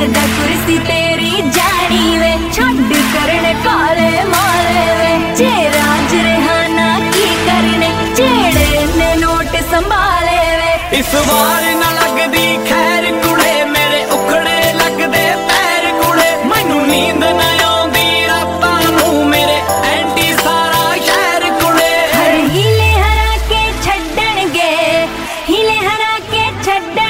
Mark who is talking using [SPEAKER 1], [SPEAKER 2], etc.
[SPEAKER 1] लगदा कुर्सी तेरी जानी वे छड्ड करने काले माले वे जे राज रेहाना की करने जेड़े ने नोट संभाले वे
[SPEAKER 2] इस बार